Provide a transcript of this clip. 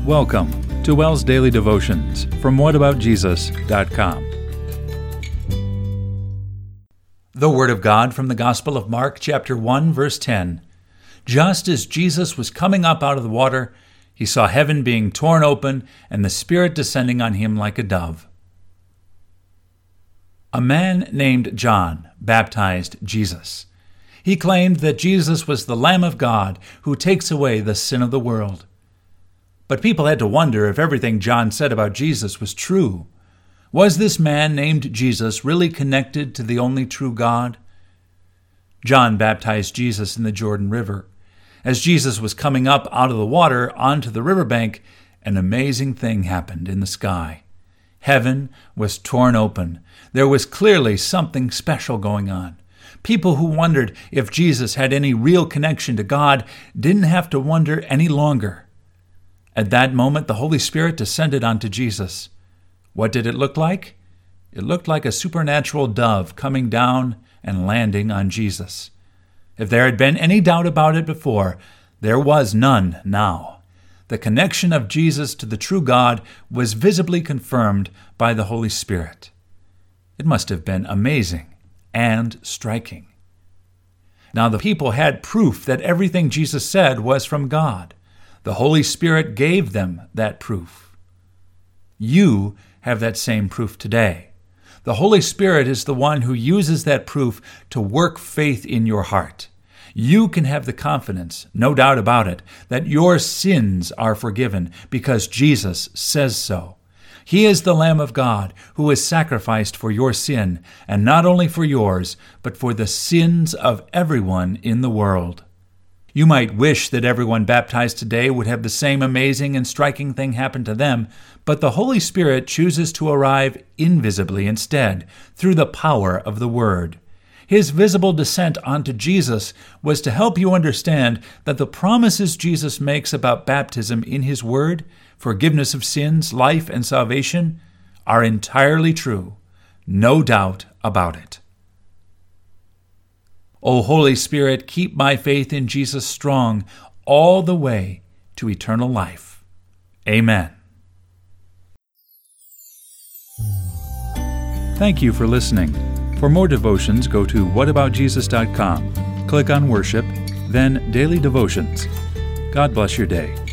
Welcome to WELL's Daily Devotions from whataboutjesus.com. The Word of God from the Gospel of Mark, chapter 1, verse 10. Just as Jesus was coming up out of the water, he saw heaven being torn open and the Spirit descending on him like a dove. A man named John baptized Jesus. He claimed that Jesus was the Lamb of God who takes away the sin of the world. But people had to wonder if everything John said about Jesus was true. Was this man named Jesus really connected to the only true God? John baptized Jesus in the Jordan River. As Jesus was coming up out of the water onto the riverbank, an amazing thing happened in the sky. Heaven was torn open. There was clearly something special going on. People who wondered if Jesus had any real connection to God didn't have to wonder any longer. At that moment, the Holy Spirit descended onto Jesus. What did it look like? It looked like a supernatural dove coming down and landing on Jesus. If there had been any doubt about it before, there was none now. The connection of Jesus to the true God was visibly confirmed by the Holy Spirit. It must have been amazing and striking. Now the people had proof that everything Jesus said was from God. The Holy Spirit gave them that proof. You have that same proof today. The Holy Spirit is the one who uses that proof to work faith in your heart. You can have the confidence, no doubt about it, that your sins are forgiven because Jesus says so. He is the Lamb of God who is sacrificed for your sin, and not only for yours, but for the sins of everyone in the world. You might wish that everyone baptized today would have the same amazing and striking thing happen to them, but the Holy Spirit chooses to arrive invisibly instead, through the power of the Word. His visible descent onto Jesus was to help you understand that the promises Jesus makes about baptism in His Word, forgiveness of sins, life, and salvation, are entirely true. No doubt about it. O Holy Spirit, keep my faith in Jesus strong all the way to eternal life. Amen. Thank you for listening. For more devotions, go to whataboutjesus.com. Click on Worship, then Daily Devotions. God bless your day.